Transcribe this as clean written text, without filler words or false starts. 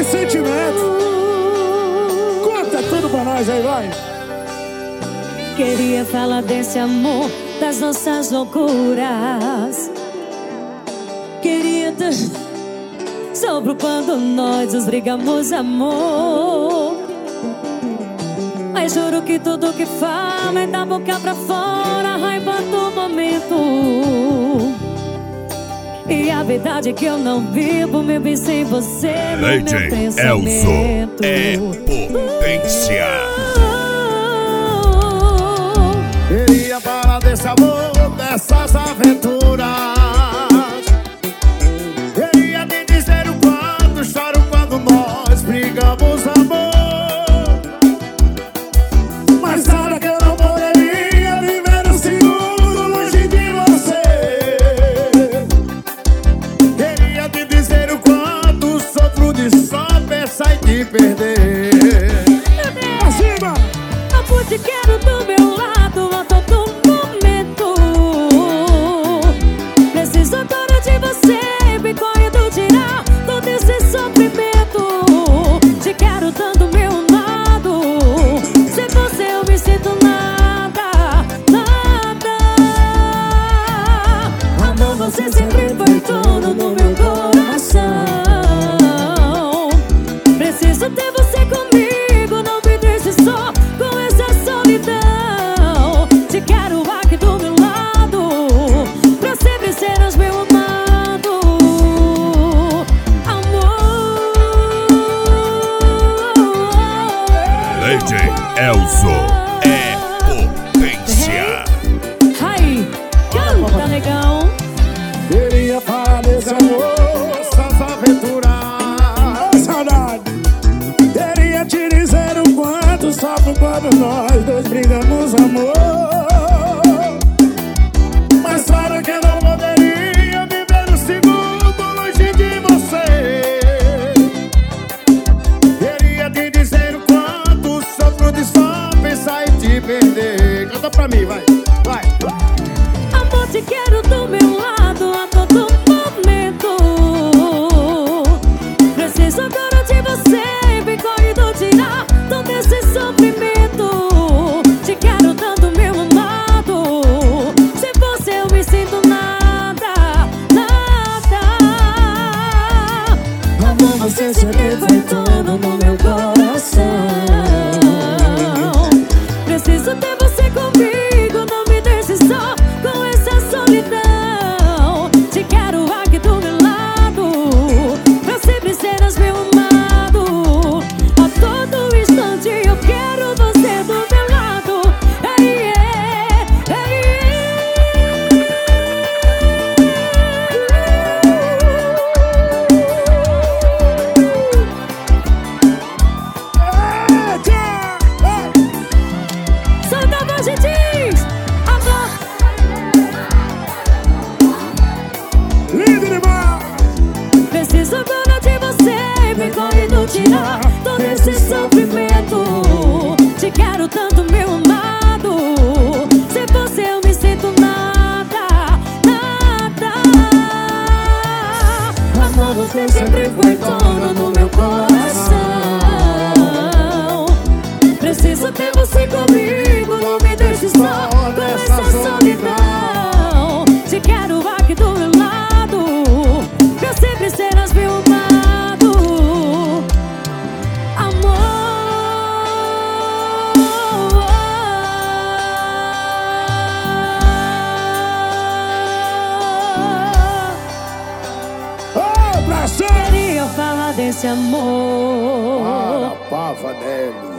e sentimento. Conta tudo pra nós aí, vai. Queria falar desse amor, das nossas loucuras. Queria sobre quando nós nos brigamos, amor. Mas juro que tudo que fala é da boca pra fora, a raiva do momento. E a verdade é que eu não vivo, me vi sem você no meu pensamento. É potência. Queria falar desse amor, dessas aventuras. Queria te dizer o quanto choro quando nós brigamos, amor. Mas nada que eu não poderia viver um segundo longe de você. Queria te dizer o quanto sofro de só pensar em te perder. Acima! Amor, te quero do meu lado a todo momento. Preciso agora de você, me correndo tirar todo esse sofrimento. Te quero tanto meu lado, sem você eu me sinto nada, nada. Amor, você sempre foi dono no meu coração. Preciso ter você comigo, não me deixe só com essa solidão. Te quero aqui do meu lado, pra sempre serás meu amado. Amor. DJ Elzo é potência. Ai, canta, negão. Queria falar desse amor, dessas aventuras. Saudade. Queria te dizer o quanto sofro quando nós dois brigamos, amor. Mas claro que eu não poderia viver um segundo longe de você. Queria te dizer o quanto sofro de só pensar em te perder. Canta pra mim, vai, vai. Amor, te quero do meu lado a todo momento. Preciso agora de você, me correndo tirar todo esse sofrimento. Te quero tanto meu amado, sem você eu me sinto nada, nada. Amor, você sempre foi dono no meu coração. Preciso ter você comigo, não me deixe só com essa solidão. Te quero aqui do meu lado, pra sempre serás meu amado. A todo instante eu quero você do meu lado. Ei, solta a voz e diz: amor. Lindo demais! Preciso agora de você, me correndo tirar todo esse sofrimento. Te quero tanto, meu amado, sem você eu me sinto nada, nada. Amor, você sempre foi dono no meu coração. Preciso ter você comigo, não me deixe só com essa solidão. Te quero aqui do meu lado, pra sempre serás meu amado. Ô, pra sempre! Queria falar desse amor. Para, Pava Nelly.